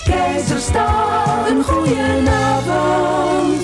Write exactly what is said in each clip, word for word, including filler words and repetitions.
Keizerstad, een goedenavond.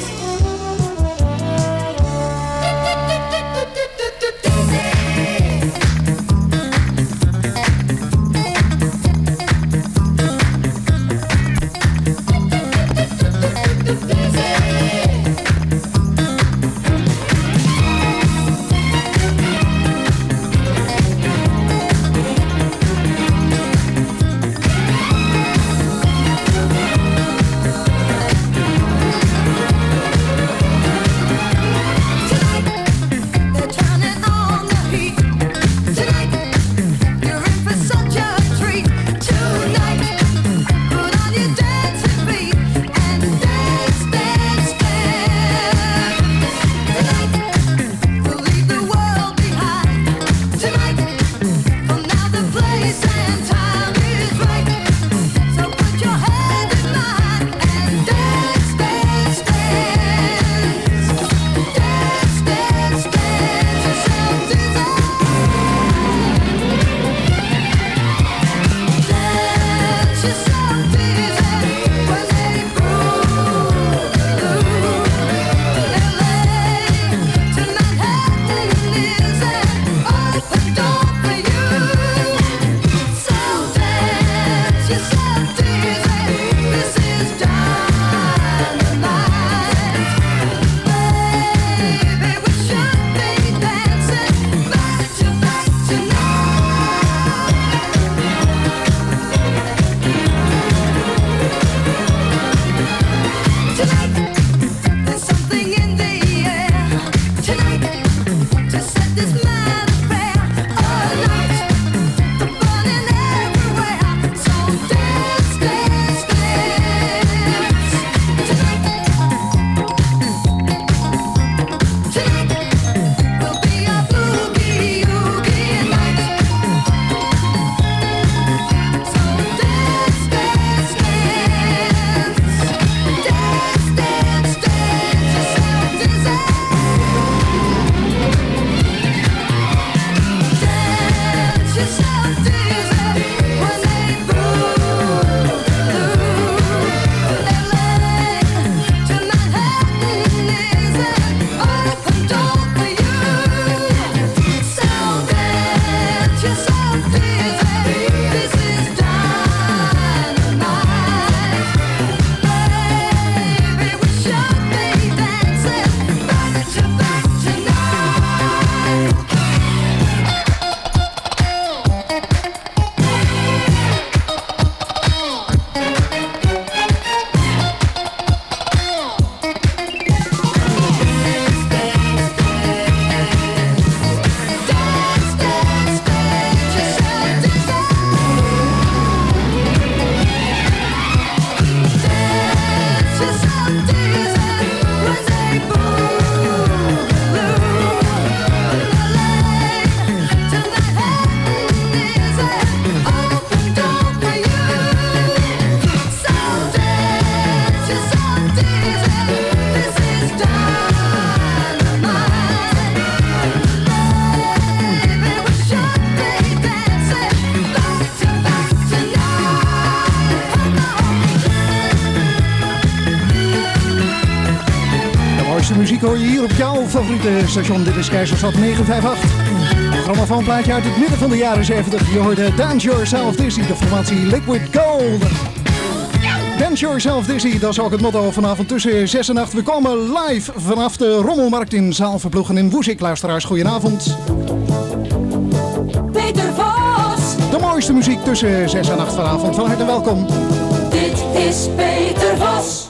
Muziek hoor je hier op jouw favoriete station. Dit is Keizerstad negen vijf acht. Programma van een plaatje uit het midden van de jaren zeventig. Je hoorde Dance Yourself Dizzy, de formatie Liquid Gold. Dance Yourself Dizzy, dat is ook het motto vanavond tussen zes en acht. We komen live vanaf de Rommelmarkt in Zaalverploegen in Woezik. Luisteraars, goedenavond. Peter Vos. De mooiste muziek tussen zes en acht vanavond. Van harte welkom. Dit is Peter Vos.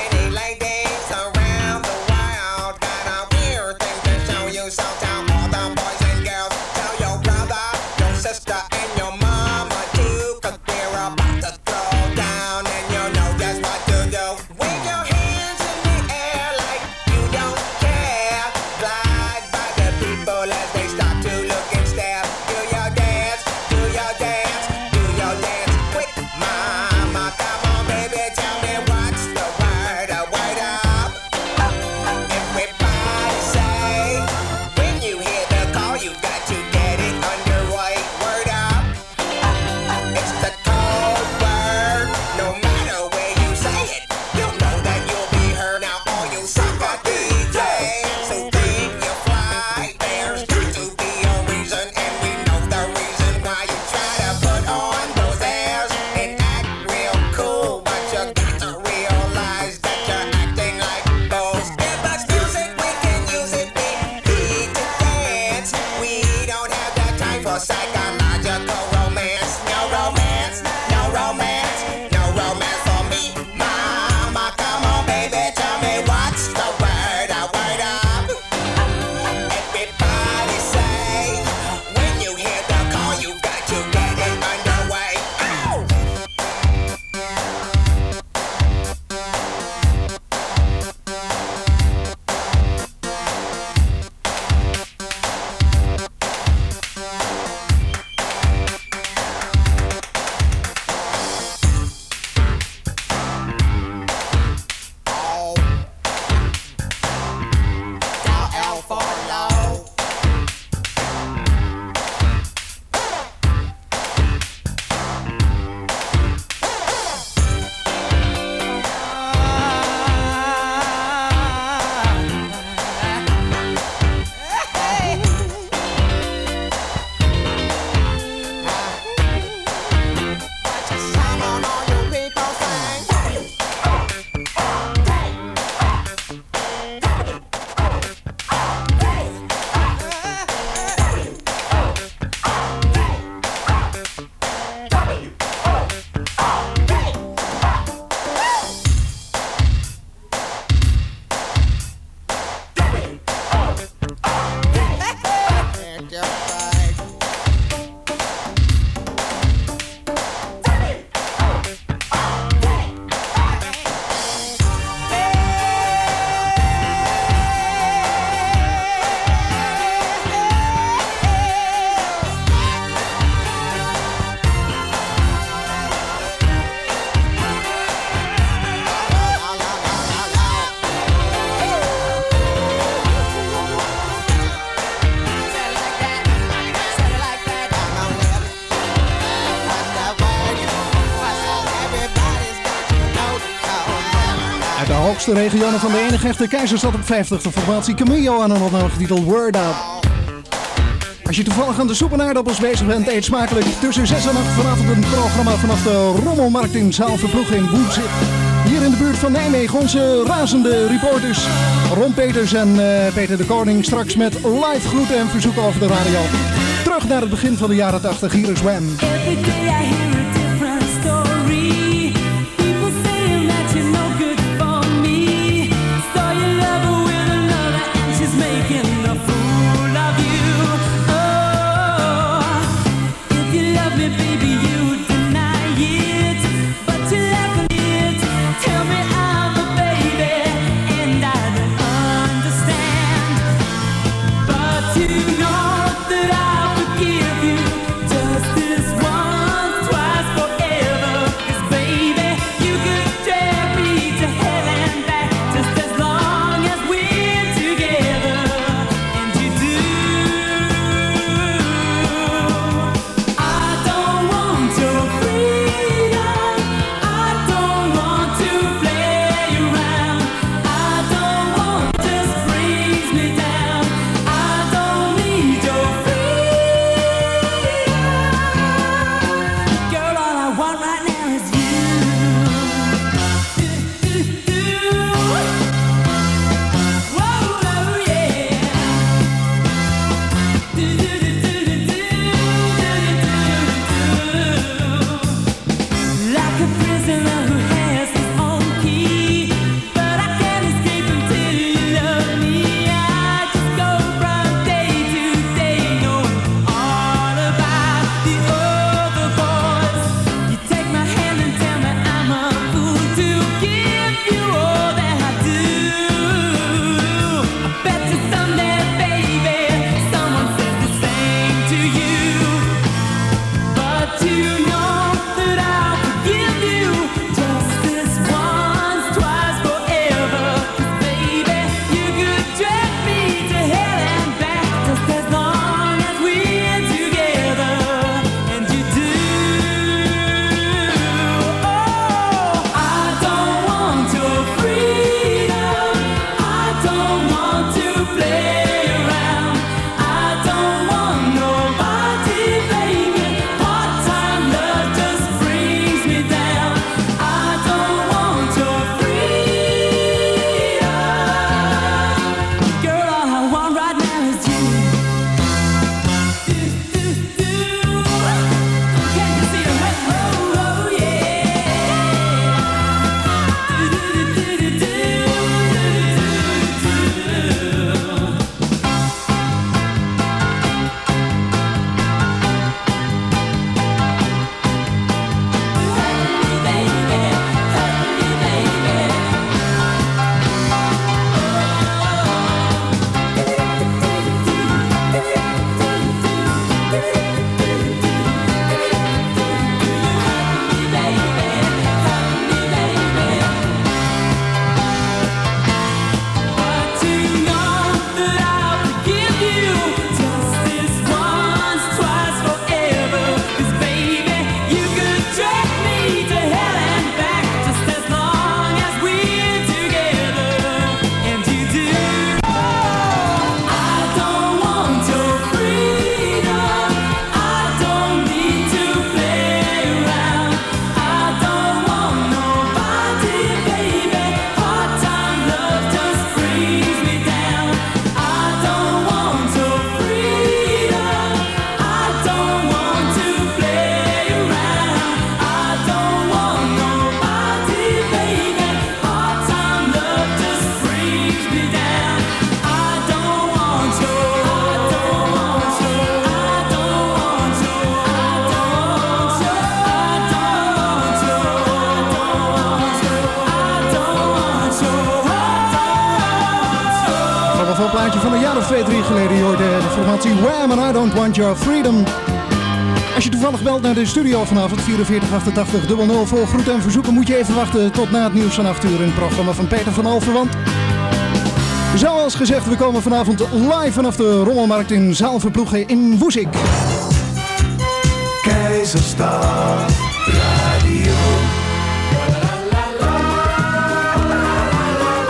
Around the world, got a weird thing to show you, so tell all the hoogste regionen van de enige echte Keizerstad op vijftig. De formatie Camillo aan een opname getiteld Word Up. Als je toevallig aan de soep en aardappels bezig bent, eet smakelijk. Tussen zes en acht vanavond een programma vanaf de Rommelmarkt in Zaalverploeg in Woensel. Hier in de buurt van Nijmegen onze razende reporters Ron Peters en uh, Peter de Koning. Straks met live groeten en verzoeken over de radio. Terug naar het begin van de jaren tachtig, hier is Wham! twee, drie geleden. Je hoorde de formatie Wham! And I Don't Want Your Freedom. Als je toevallig belt naar de studio vanavond vierenveertig achtentachtig nul nul voor groeten en verzoeken, moet je even wachten tot na het nieuws van acht uur in het programma van Peter van Alphen. Want zoals gezegd, we komen vanavond live vanaf de Rommelmarkt in Zaalverploegen in Woezik. Keizerstad Radio.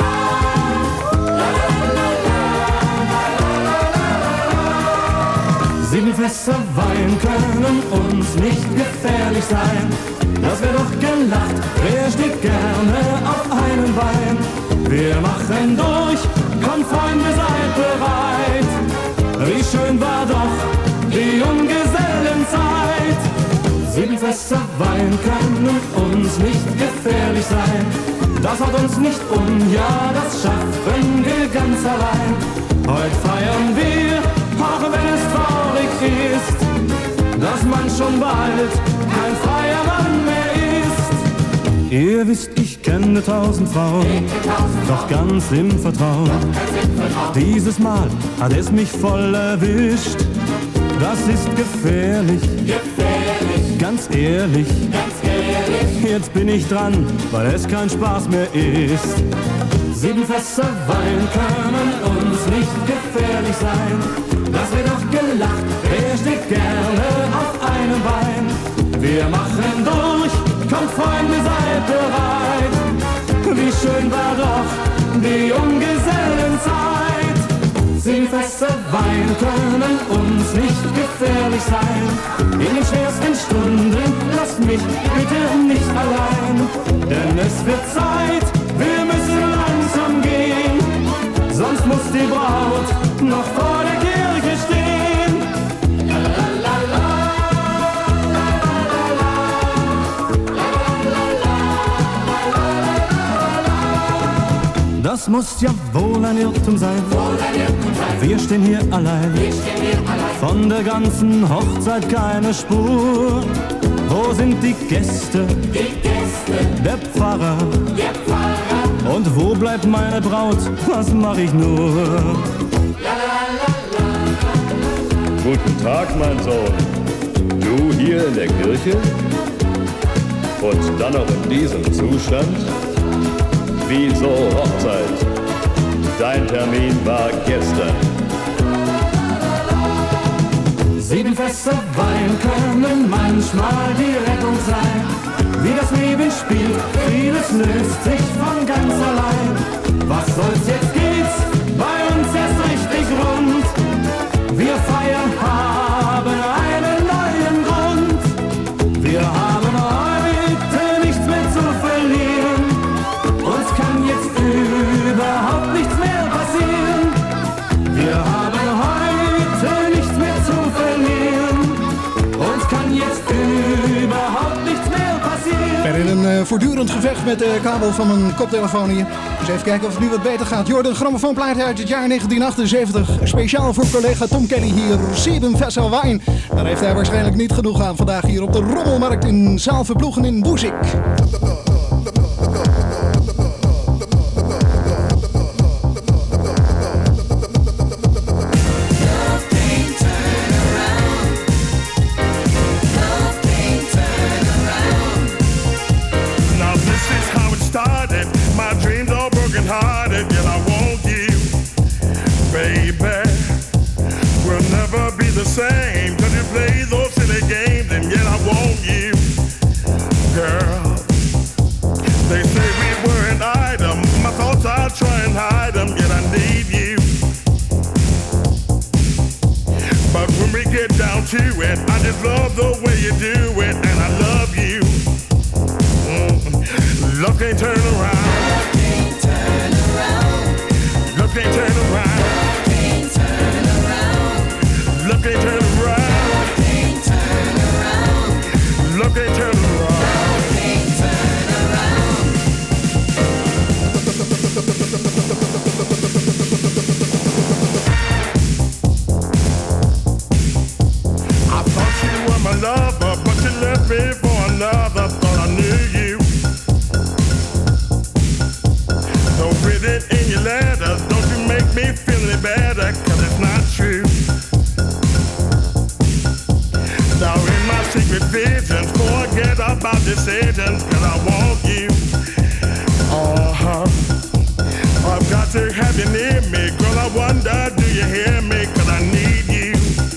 Sieben Fässer Wein können uns nicht gefährlich sein. Das wär doch gelacht, wer steht gerne auf einem Bein? Wir machen durch, komm Freunde, seid bereit. Wie schön war doch die Junggesellenzeit. Sieben Fässer Wein können uns nicht gefährlich sein. Das haut uns nicht um, ja, das schaffen wir ganz allein. Heute feiern wir, auch wenn es traurig ist, dass man schon bald kein freier Mann mehr ist. Ihr wisst, ich kenne tausend Frauen, doch ganz im Vertrauen. Dieses Mal hat es mich voll erwischt. Das ist gefährlich, gefährlich, ganz ehrlich, ganz ehrlich. Jetzt bin ich dran, weil es kein Spaß mehr ist. Sieben Fässer Wein können uns nicht gefährlich sein. Das wird doch gelacht, wer steht gerne auf einem Bein? Wir machen durch, kommt Freunde, seid bereit. Wie schön war doch die Junggesellenzeit. Sieben Fässer Wein können uns nicht gefährlich sein. In den schwersten Stunden lasst mich bitte nicht allein. Denn es wird Zeit, wir müssen langsam gehen. Sonst muss die Braut noch vor der Kirche stehen. La, la, la, la. Das muss ja wohl ein Irrtum sein. Wir stehen hier allein. Von der ganzen Hochzeit keine Spur. Wo sind die Gäste? Der Pfarrer. Und wo bleibt meine Braut? Was mach ich nur? Guten Tag, mein Sohn. Du hier in der Kirche? Und dann noch in diesem Zustand? Wieso Hochzeit? Dein Termin war gestern. Sieben Fässer Wein können manchmal die Rettung sein. Wie das Leben spielt, vieles löst sich von ganz allein. Was soll's, jetzt geht's bei uns erst richtig rund. Wir feiern, haben einen neuen Grund. Wir haben heute nichts mehr zu verlieren. Uns kann jetzt überhaupt nichts mehr passieren. Wir haben heute nichts mehr zu verlieren. Uns kann jetzt überhaupt nichts mehr passieren. Er in een uh, voortdurend gevecht met de kabel van mijn koptelefoon hier. Dus even kijken of het nu wat beter gaat. Je hoort een grammofoonplaat uit het jaar negentien achtenzeventig. Speciaal voor collega Tom Kelly hier. Sieben Fässer Wein. Daar heeft hij waarschijnlijk niet genoeg aan vandaag hier op de Rommelmarkt in Zaalverploegen in Woezik. Same, cause you play those silly games and yet I want you, girl. They say we were an item, my thoughts I try and hide them, yet I need you. But when we get down to it, I just love the way you do it, and I love you. Mm. Love can't turn around. Love can't turn around. Love can't turn around. Love can't turn around. Love can't turn around. Love can't turn around. Love can't turn around. I thought you were my lover, but you left me for another. Thought I knew you. Don't read it in your letters. Don't you make me feel any better, cause it's not true. Now in my secret visions, forget about decisions, cause I want you. Uh-huh. I've got to have you near me, girl, I wonder, do you hear me, cause I need you.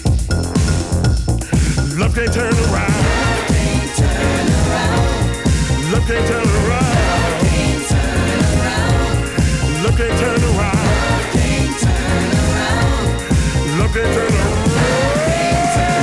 Love can't turn around. Love can't turn around. Love can't turn around. Love can't turn around. Love can't turn around. Love can't turn around. Love can't turn around.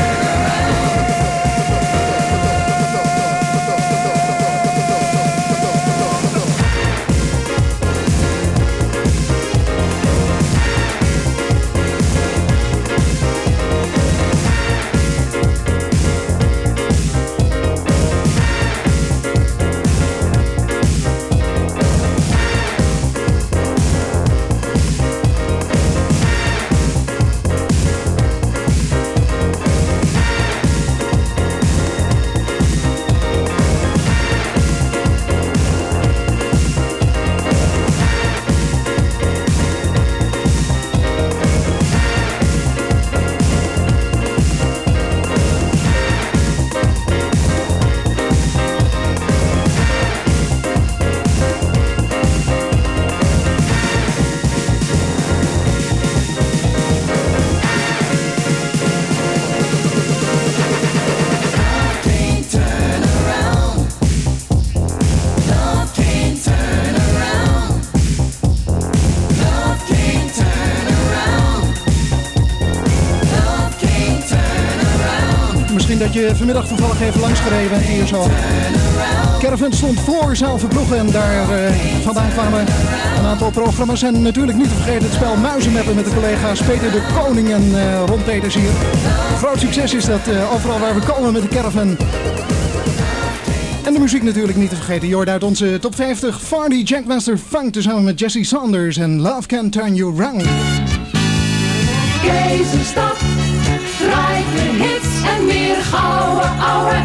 dat je vanmiddag toevallig even langs gereden bent hier zo. Caravan stond voor Zaalverploegen en daar uh, vandaan kwamen een aantal programma's. En natuurlijk niet te vergeten het spel Muizenmeppen met de collega's Peter de Koning en uh, Ron Peters hier. Groot succes is dat uh, overal waar we komen met de Caravan. En de muziek natuurlijk niet te vergeten. Je hoort uit onze top vijftig Fardy Jackmaster Funk tezamen met Jesse Saunders en Love Can Turn You Round. Keizerstad draait de hits en meer gouden ouwe.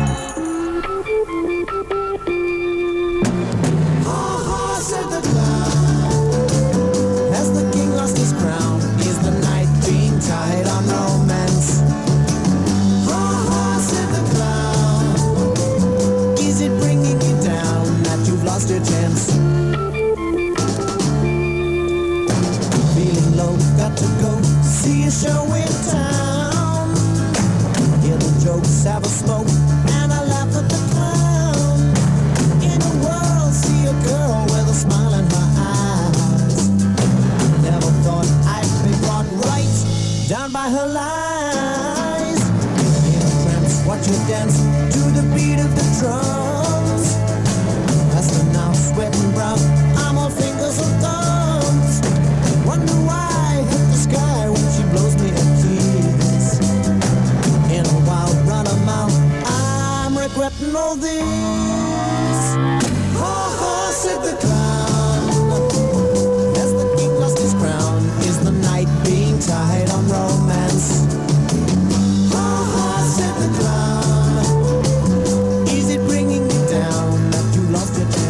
Your chance. Feeling low, got to go see a show in town. Hear the jokes, have a smoke, and I laugh at the clown. In a world, see a girl with a smile in her eyes. Never thought I'd be brought right down by her lies. In a trance, watch her dance to the beat of the drums. Now sweating brown, I'm all fingers and thumbs. Wonder why I hit the sky when she blows me a kiss. In a wild run of mouth, I'm regretting all this. Ha ha, said the clown. As the king lost his crown, is the night being tied on romance? Ha ha, said the clown. Is it bringing you down that you lost your chance?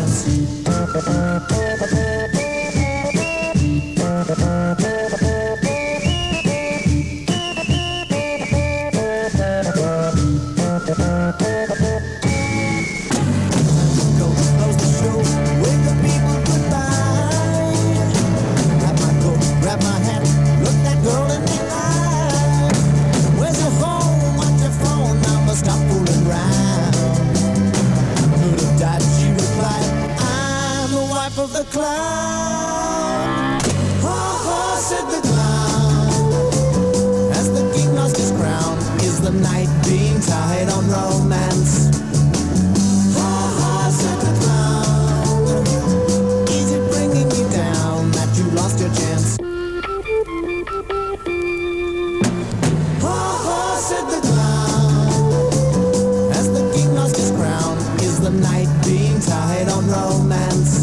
Of the clown, ha ha, said the clown. As the king lost his crown, is the night being tied on romance? Ha ha, said the clown. Is it bringing you down that you lost your chance? Ha ha, said the clown. As the king lost his crown, is the night being tied on romance?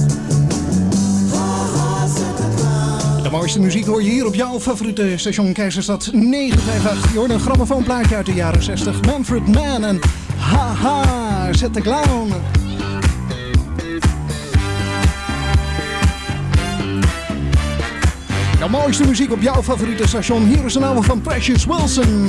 De mooiste muziek hoor je hier op jouw favoriete station Keizerstad negen vijf acht. Je hoort een grammofoonplaatje uit de jaren zestig. Manfred Mann en haha, zet de clown. De mooiste muziek op jouw favoriete station. Hier is een album van Precious Wilson.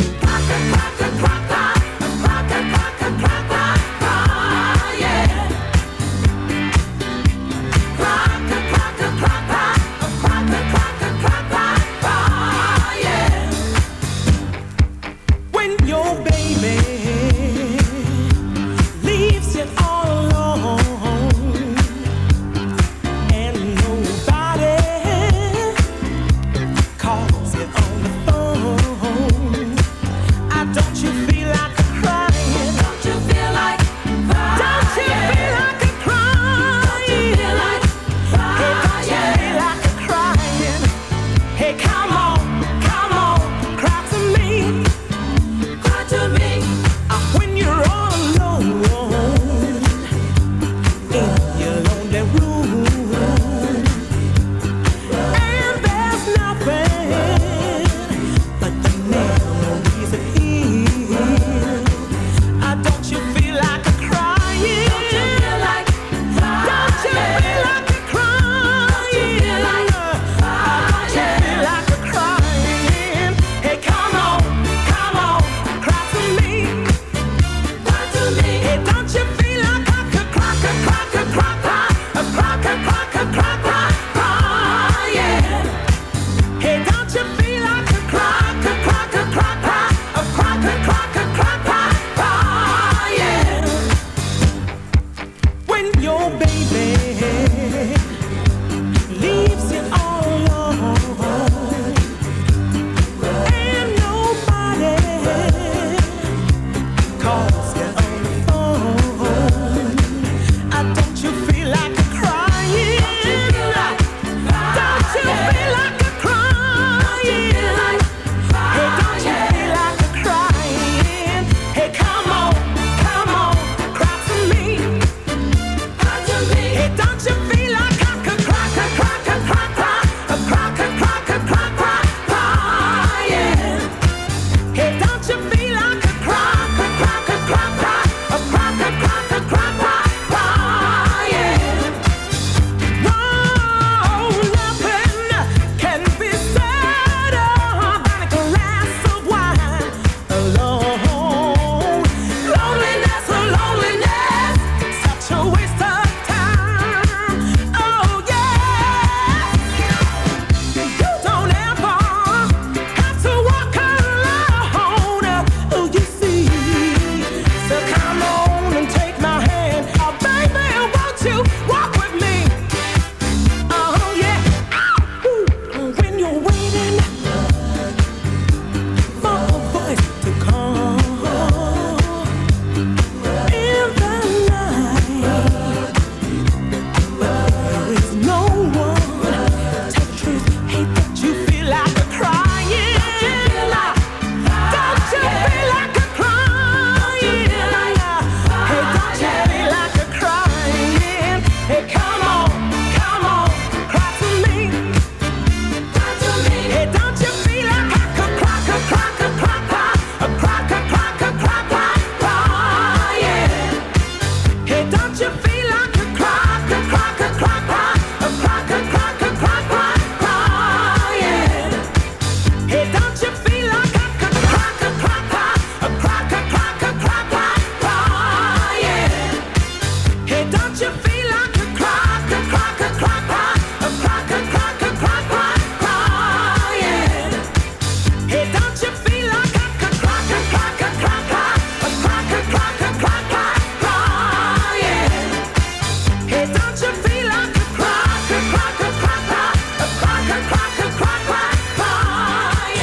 Cry.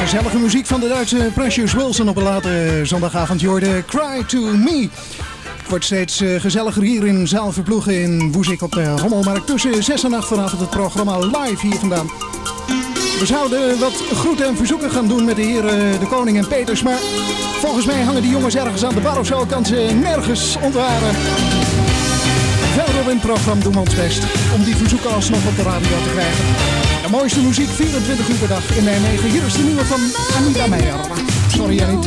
Gezellige muziek van de Duitse Precious Wilson op een late zondagavond. Je hoorde Cry to Me. Het wordt steeds uh, gezelliger hier in Zaal Verploegen in Woezik op de Rommelmarkt. Tussen zes en acht vanavond het programma live hier vandaan. We zouden wat groeten en verzoeken gaan doen met de heren De Koning en Peters. Maar volgens mij hangen die jongens ergens aan de bar of zo. Kan ze nergens ontwaren. Verder in het programma doen we ons best om die verzoeken alsnog op de radio te krijgen. De mooiste muziek vierentwintig uur per dag in Nijmegen. Hier is de nieuwe van Anita Meijer. Sorry, Jannie.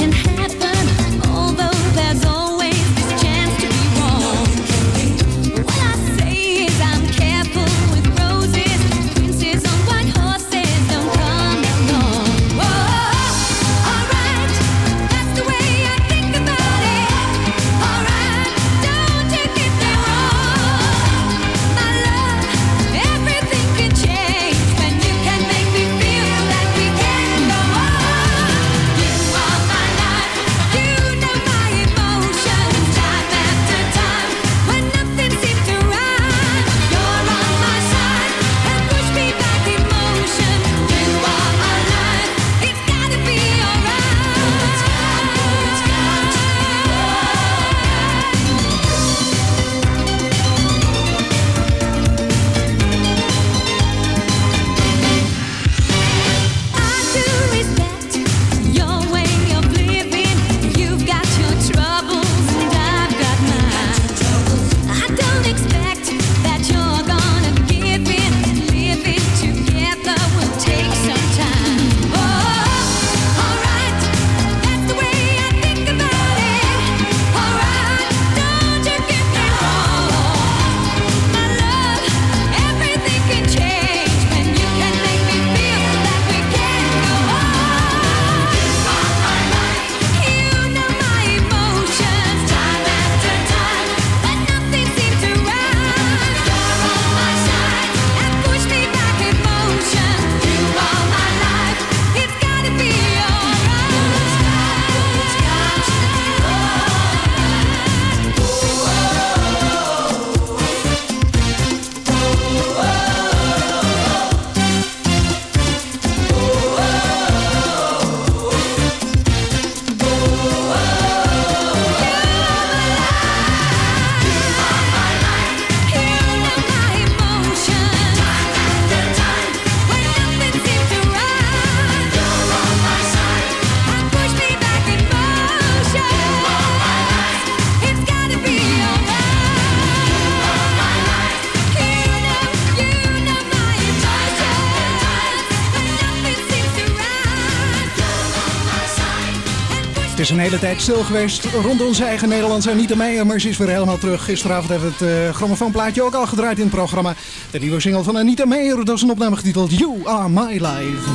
Het is een hele tijd stil geweest rond onze eigen Nederlandse Anita Meijer, maar ze is weer helemaal terug. Gisteravond hebben we het uh, grammofoonplaatje ook al gedraaid in het programma. De nieuwe single van Anita Meijer, dat is een opname getiteld You Are My Life.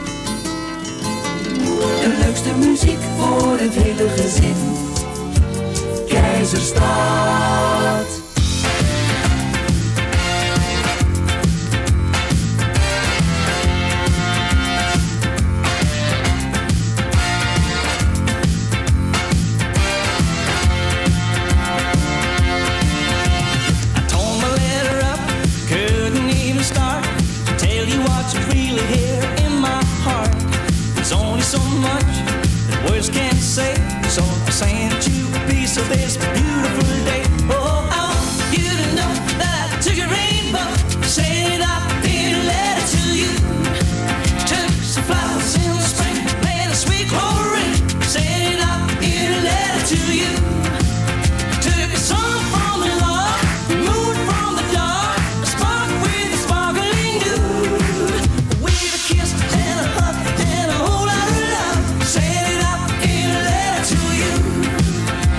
De leukste muziek voor het hele gezin. Keizerstad. So much that words can't say. So I sent you a piece of this beautiful day. Oh, I want you to know that I took a rainbow, set it up in a letter to you. Took some flowers in the spring, made a sweet clover ring, set it up in a letter to you. Took a song from the Lord, moon from the dark, a spark with a sparkling dew. With a kiss and a hug and a whole lot of love, set it up in a letter to you.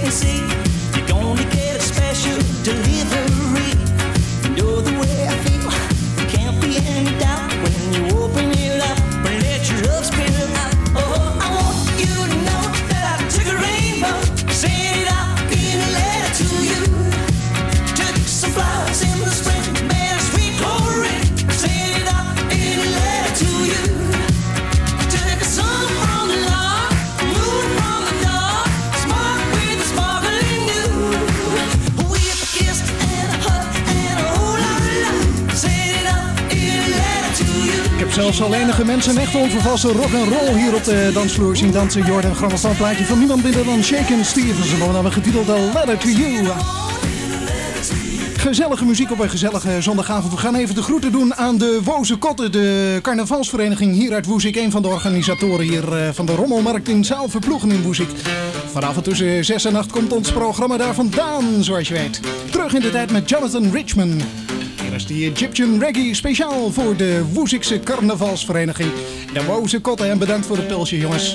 can see. You're gonna get a special delivery. You know the way I feel. There can't be any doubt when you open it up and let your love spill out. Oh, I want you to know that I took a rainbow, sent it out in a letter to you. Took some flowers in the spring, made a sweet glory, sent it out in a letter to you. Took a sun from the lark, moon from the dark, smoke with a sparkling dew. With a kiss and a hug and a whole lot of love, sent it out in a letter to you. Ik heb zelfs al enige mensen echt onvervalste rock en roll hier op de dansvloer zien dansen. Jordan, grammofoonplaatje van niemand minder dan Shakin' Stevens. En dan hebben we getiteld A Letter to You. Gezellige muziek op een gezellige zondagavond. We gaan even de groeten doen aan de Woze Kotten, de carnavalsvereniging hier uit Woezik. Een van de organisatoren hier van de Rommelmarkt in Zaalverploegen in Woezik. Vanavond tussen zes en acht komt ons programma daar vandaan, zoals je weet. Terug in de tijd met Jonathan Richman. Hier is die Egyptian Reggae speciaal voor de Woezikse carnavalsvereniging. De Woze Kotten en bedankt voor het pilsje, jongens.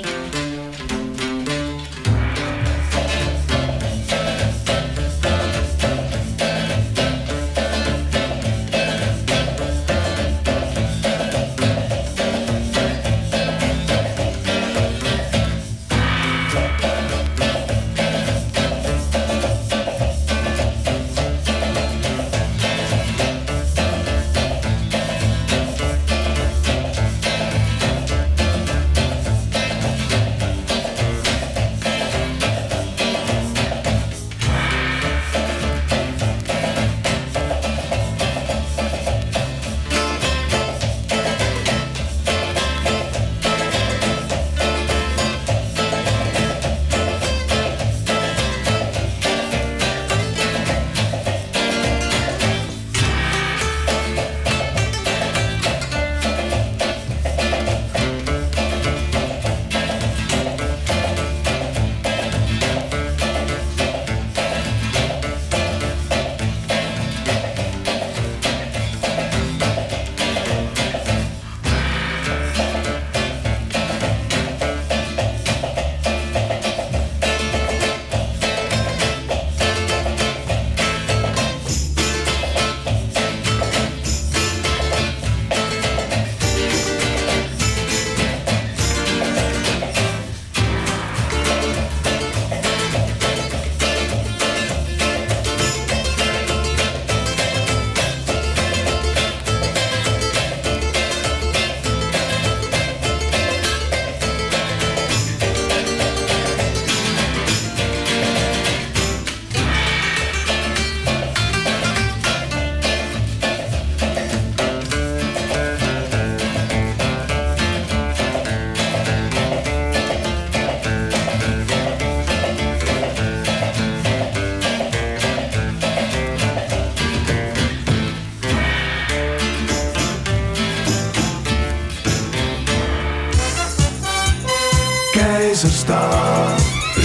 Keizerstad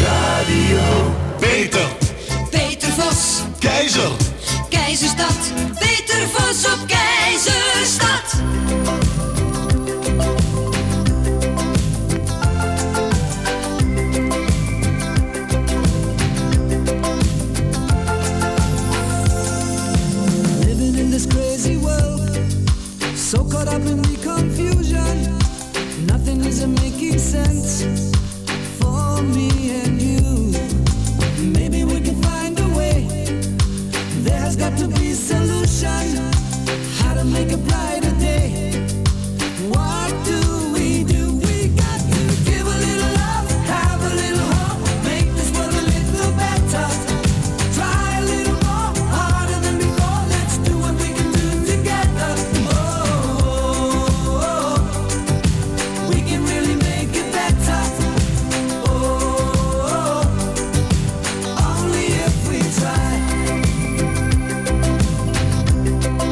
Radio. Peter. Peter Vos. Keizer. Keizerstad. Peter Vos op Keizerstad. Living in this crazy world, so caught up in the confusion, nothing is making sense for me and you. Maybe we can find a way. There's got to be a solution. How to make a brighter day. What do we do? We got to give a little love, have a little hope, make this world a little better. Try a little more, harder than before. Let's do what we can do together. Oh, we can really make it better. Oh, only if we try.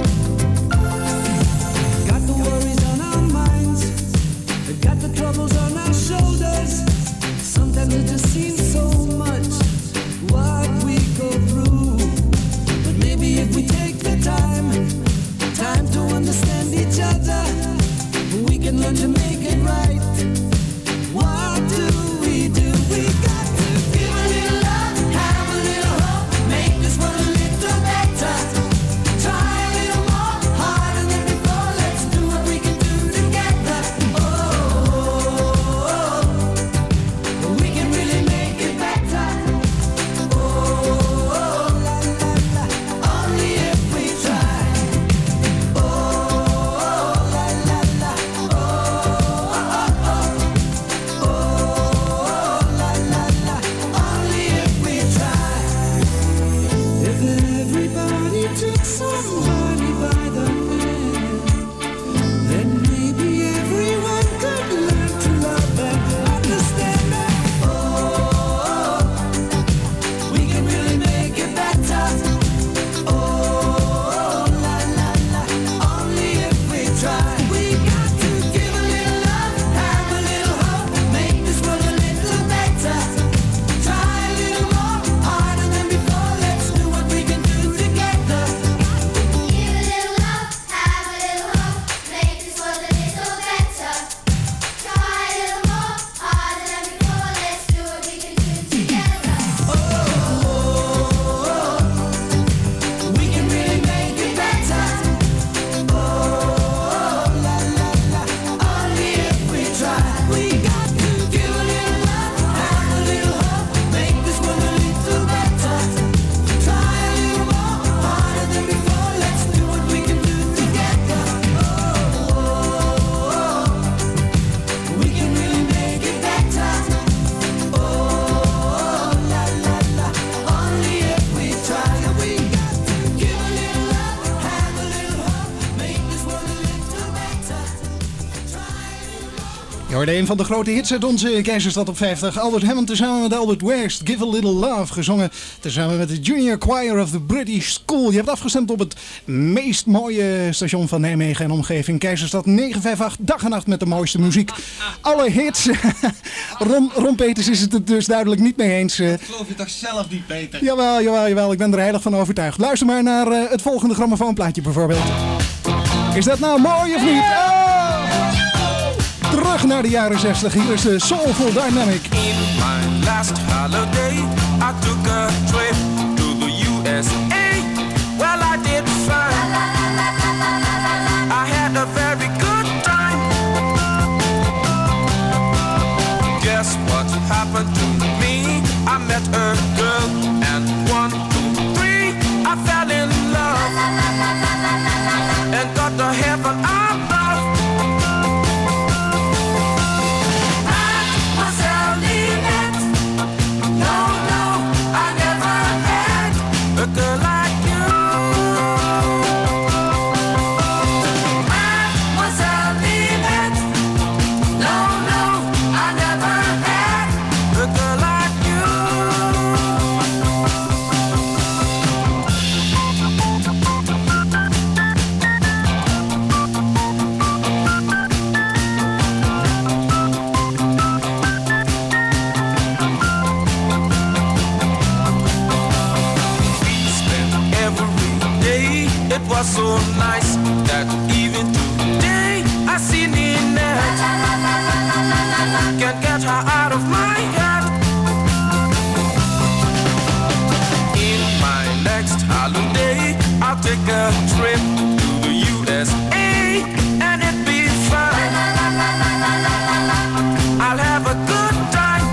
hoorde een van de grote hits uit onze Keizerstad op vijftig. Albert Hammond tezamen met Albert West, Give a Little Love, gezongen tezamen met de Junior Choir of the British School. Je hebt afgestemd op het meest mooie station van Nijmegen en omgeving. Keizerstad negen vijf acht, dag en nacht met de mooiste muziek. Alle hits. Ron, Ron Peters is het er dus duidelijk niet mee eens. Dat geloof je toch zelf niet, Peter? Jawel, jawel, jawel. Ik ben er heilig van overtuigd. Luister maar naar uh, het volgende grammofoonplaatje bijvoorbeeld. Is dat nou mooi of niet? Oh! Terug naar de jaren zestig. Hier is de Soulful Dynamic. In my last holiday, I took a trip to the U S A. Well, I did fine. I had a very good time. Guess what happened to me? I met a girl and one, two, three, I fell in love and got to heaven above. It was so nice that even today I see Ninette. Can't get her out of my head. In my next holiday, I'll take a trip to the U S A and it'll be fun. I'll have a good time.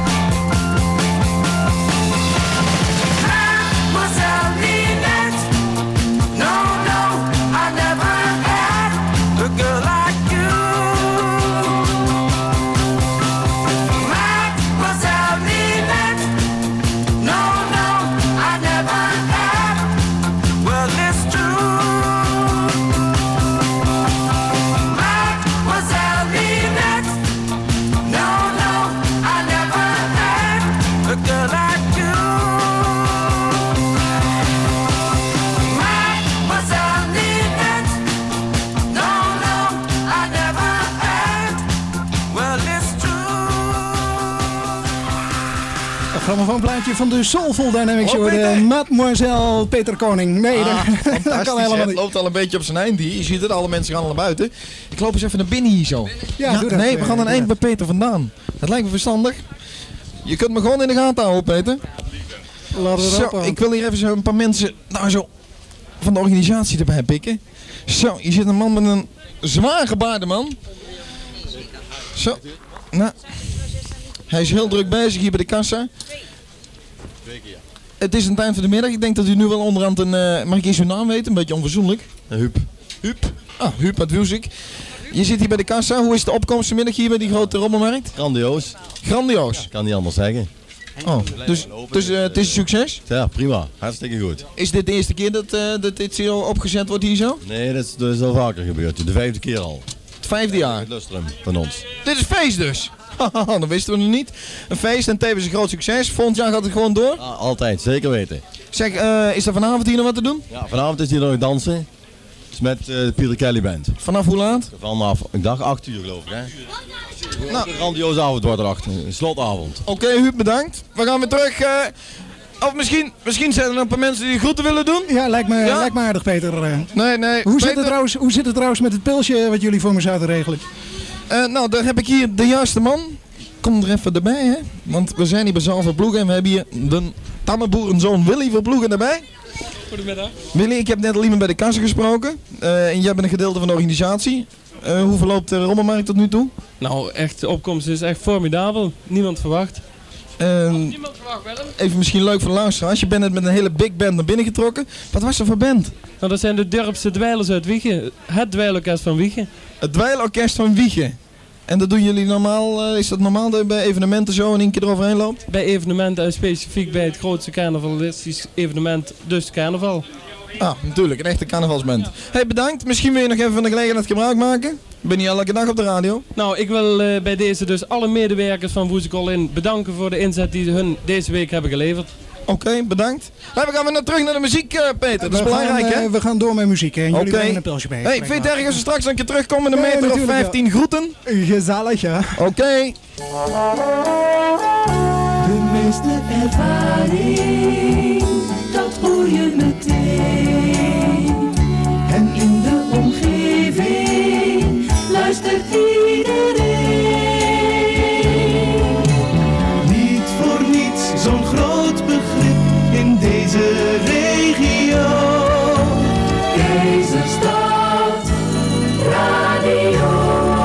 Mademoiselle Ninette. No, no, I never had a girl like you. Mademoiselle Ninette. No, no, I never had. Well, it's true. Mademoiselle Ninette. No, no, I never had a girl like you. Mademoiselle Ninette. No, no, I never had. Well, it's true. Een grammofoonplaatje van de Soulful Dynamics. Oh, Je hoorde Peter. Mademoiselle Peter Koning. Nee, Ah, dat, dat kan fantastisch, helemaal het niet. loopt al een beetje op zijn eind hier. Je ziet het, alle mensen gaan al naar buiten. Ik loop eens even naar binnen hier zo. Ja, doe dat, nee, we eh, gaan een doe eind dat. bij Peter vandaan. Dat lijkt me verstandig. Je kunt me gewoon in de gaten houden, Peter. Laten we Zo, erop houden. ik wil hier even zo een paar mensen nou zo, van de organisatie erbij pikken. Zo, hier zit een man met een zwaar gebaarde man. Zo, nou. Hij is heel druk bezig hier bij de kassa. Het is een tijd van de middag. Ik denk dat u nu wel onderhand een... Uh, mag ik eens uw naam weten? Een beetje onverzoenlijk. Huub. Huub. Ah, Huub uit Wielsik. Je zit hier bij de kassa. Hoe is de opkomst vanmiddag hier bij die grote rommelmarkt? Grandioos. Grandioos. Kan niet anders zeggen. Oh, dus, dus uh, het is een succes? Ja, prima. Hartstikke goed. Is dit de eerste keer dat, uh, dat dit zo opgezet wordt hier zo? Nee, dat is, dat is al vaker gebeurd. De vijfde keer al. Het vijfde jaar. Het lustrum van ons. Dit is feest dus. Haha, dat wisten we nog niet. Een feest en tevens een groot succes. Volgend jaar gaat het gewoon door. Ah, altijd, zeker weten. Zeg, uh, is er vanavond hier nog wat te doen? Ja, vanavond is hier nog dansen. Dus met uh, de Pieter Kelly Band. Vanaf hoe laat? Vanaf, ik dacht acht uur geloof ik hè. Nou, een grandioze avond wordt erachter. Een slotavond. Oké, okay, Huub, bedankt. We gaan weer terug. Uh, of misschien, misschien zijn er nog een paar mensen die groeten willen doen. Ja, lijkt me, ja? Lijkt me aardig, Peter. Nee, nee. Hoe, Peter... Zit het trouwens, hoe zit het trouwens met het pilsje wat jullie voor me zouden regelen? Uh, nou, daar heb ik hier de juiste man. Kom er even erbij, hè. Want we zijn hier bij Zaal Verploegen en we hebben hier de tannenboerenzoon Willy Verploegen erbij. Goedemiddag. Willy, ik heb net al iemand bij de kassa gesproken. Uh, en jij bent een gedeelte van de organisatie. Uh, hoe verloopt de rommelmarkt tot nu toe? Nou, echt, de opkomst is echt formidabel. Niemand verwacht. Uh, Niemand verwacht, Willem. Even misschien leuk voor de luisteraars. Je bent net met een hele big band naar binnen getrokken. Wat was er voor band? Nou, dat zijn de Durpse Dweilers uit Wijchen. Het dweilorkest van Wijchen. Het dweilorkest van Wijchen. En dat doen jullie normaal, uh, is dat normaal dat je bij evenementen zo in één keer eroverheen loopt? Bij evenementen en specifiek bij het grootste carnavalistisch evenement, dus carnaval. Ah, natuurlijk, een echte carnavalsband. Hey, bedankt. Misschien wil je nog even van de gelegenheid gebruik maken? Ben je elke dag op de radio? Nou, ik wil uh, bij deze dus alle medewerkers van Woezik All In bedanken voor de inzet die hun deze week hebben geleverd. Oké, okay, bedankt. Hey, we gaan weer naar terug naar de muziek, uh, Peter. Dat is we belangrijk, gaan, hè? Uh, we gaan door met muziek, hè? Jullie okay. brengen een pilsje mee. Hey, vind je het erg als we straks een keer terugkomen in een meter of vijftien ja. groeten? Gezellig, ja. Oké. Okay. De meeste ervaring, dat hoor je meteen. En in de omgeving luistert iedereen. Niet voor niets zo'n groot begrip in deze regio. Keizerstad Radio.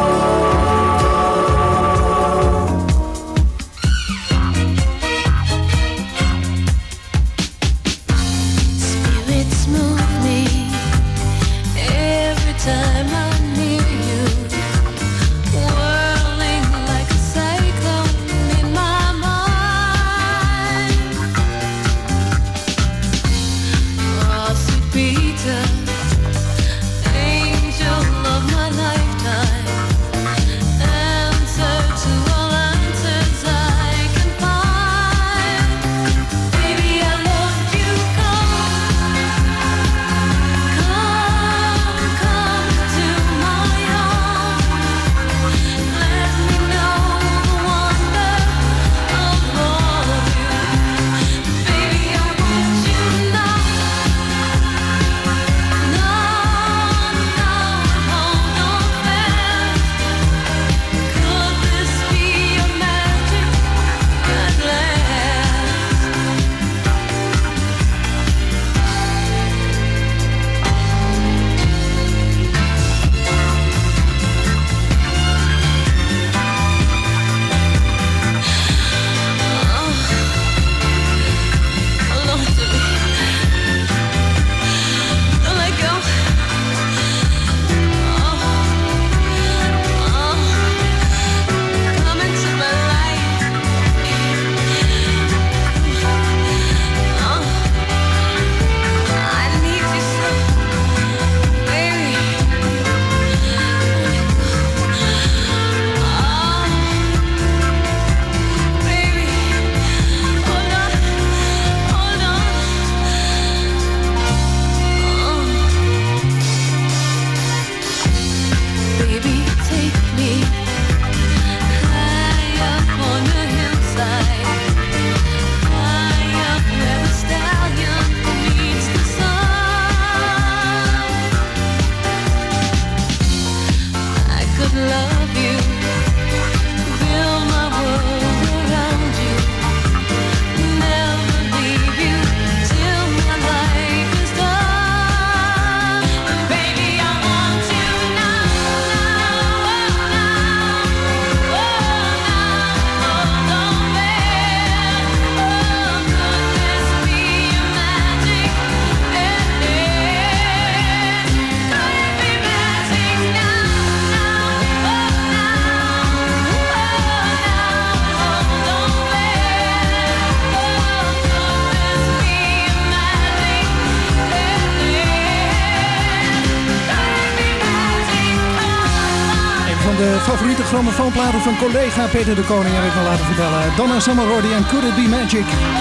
De favoriete grammofoonplaten van collega Peter de Koning heb ik me laten vertellen. Donna Summer hoorde en Could It Be Magic.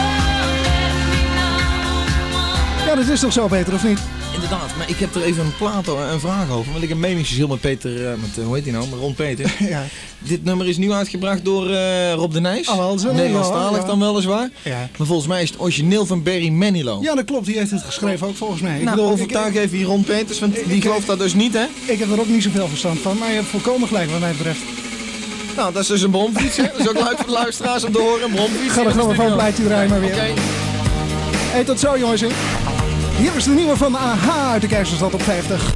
Ja, dat is toch zo, Peter, of niet? Inderdaad, maar ik heb er even een plaat, een vraag over. Want ik heb meningsverschil met Peter, met, hoe heet hij nou, met Ron Peter. Ja. Dit nummer is nu uitgebracht door uh, Rob de Nijs. Oh, wel zo. Nederlandstalig ja, ja. dan weliswaar. Ja. Maar volgens mij is het origineel van Barry Manilow. Ja, dat klopt. Die heeft het geschreven ook volgens mij. Ik nou, bedoel, overtuig ik, even hier Ron Peters, want ik, die ik, gelooft dat dus niet, hè? Ik heb er ook niet zoveel verstand van, maar je hebt volkomen gelijk wat mij betreft. Nou, dat is dus een bromfiets, hè? Dat is ook leuk voor de luisteraars om te horen, een bromfiets. Ga er gewoon van blijft rijden maar weer. Oké. Okay. Hey, tot zo jongens. Hier is de nieuwe van A H uit de Keizerstad op vijftig.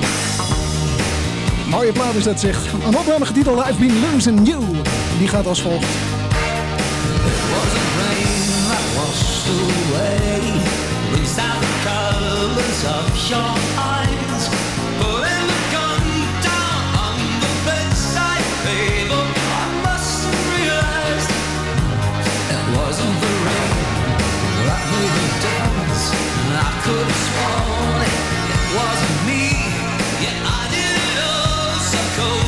Mooie plaat is dat, zeg. Een opname getiteld I've Been Losing You. Die gaat als volgt. Could have sworn it wasn't me, yet I did it all so cold.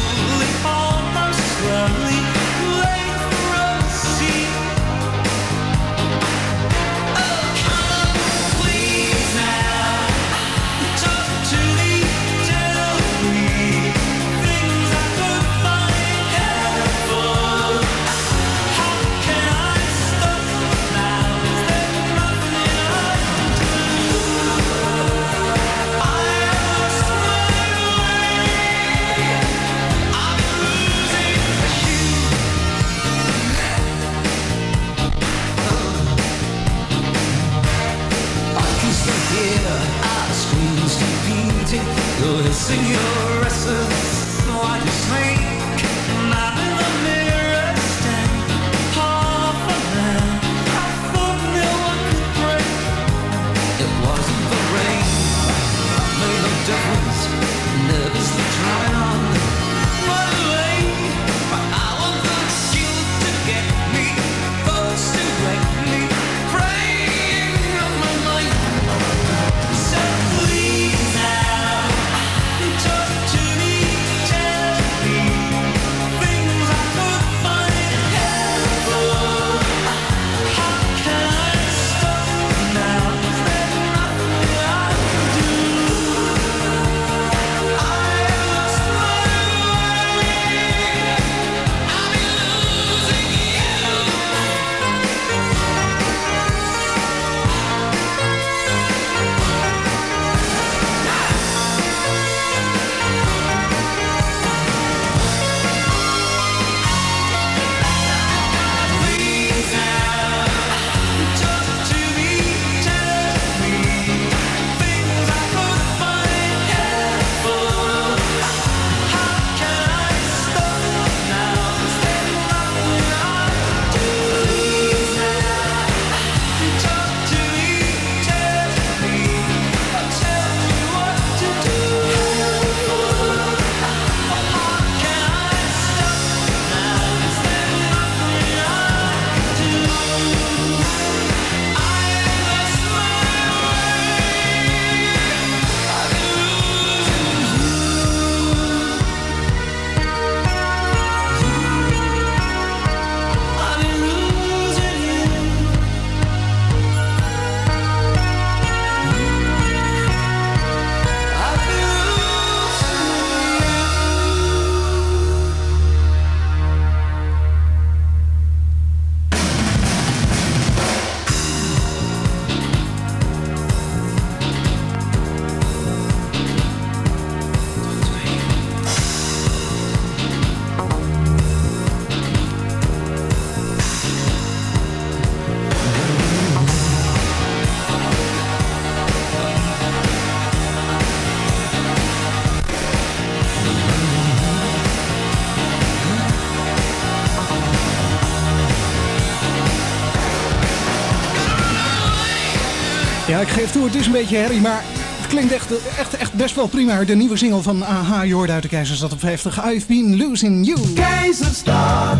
Ja, ik geef toe, het is een beetje herrie, maar het klinkt echt, echt, echt best wel prima. De nieuwe single van A H, je hoorde uit de Keizerstad op vijftig. I've been losing you. Keizerstad.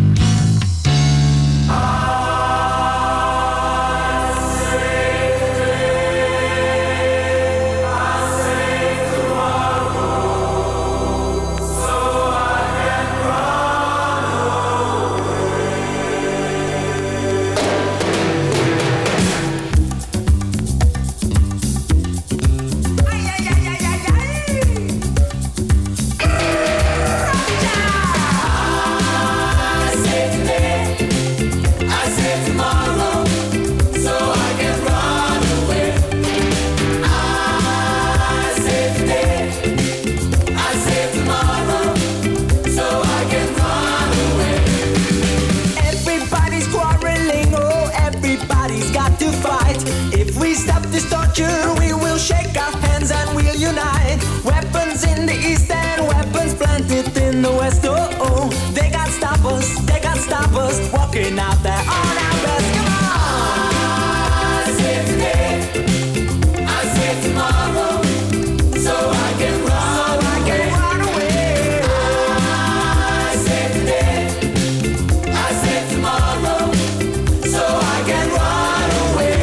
We will shake our hands and we'll unite. Weapons in the east and weapons planted in the west. Oh, oh, they can't stop us, they can't stop us. Walking out there on our best. Come on! I say today, I say tomorrow, so I can run, so I can run away. I say today, I say tomorrow, so I can run away.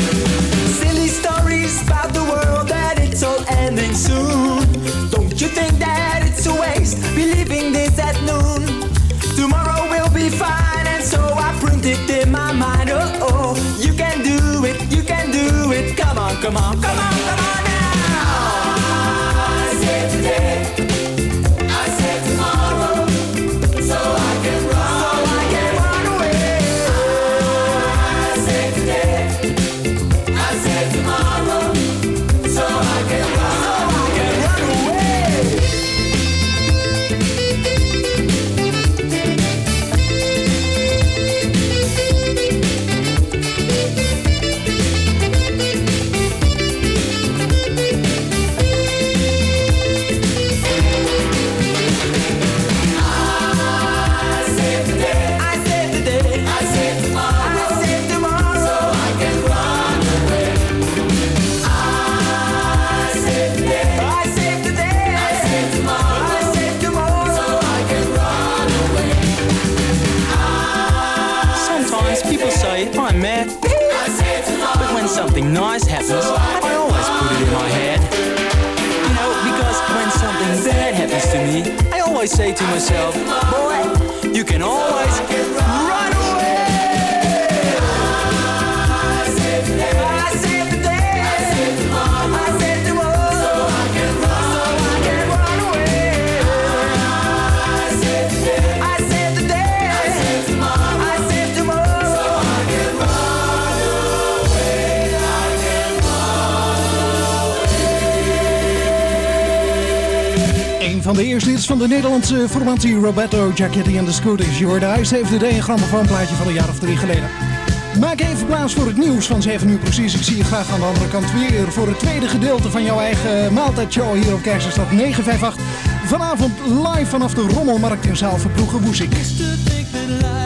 About the world that it's all ending soon. Don't you think that it's a waste believing this at noon? Tomorrow will be fine, and so I print it in my mind. Oh, oh, you can do it, you can do it. Come on, come on, come on, come on now. I say today, I say tomorrow, so I can run, so I can run away. I say today, I say tomorrow, so I can run, so I can run away. I say today, I say today, I say tomorrow, I say tomorrow, so I can run away. I say today, I say today, I say tomorrow, I say tomorrow, so I can run away. Sometimes people say I'm mad, I say tomorrow, but when something nice happens, I always put it in my head. You know, because when something bad happens to me, I always say to myself, boy, you can always run away. I say today, I say today, I say tomorrow, I say tomorrow, so I can run, so I can run away. I say today, I say today, I say tomorrow, I say tomorrow, so I can run away. I can run away. Een van de eerste hits van de Nederlandse formatie Roberto Giacchetti en de Scooters. Je hoorde Ice Save the Day, een grammofoonplaatje van een jaar of drie geleden. Maak even plaats voor het nieuws van zeven uur precies. Ik zie je graag aan de andere kant weer voor het tweede gedeelte van jouw eigen maaltijdshow hier op Keizerstad negen vijf acht. Vanavond live vanaf de Rommelmarkt in Zaal Verploegen Woezik. Used to think that life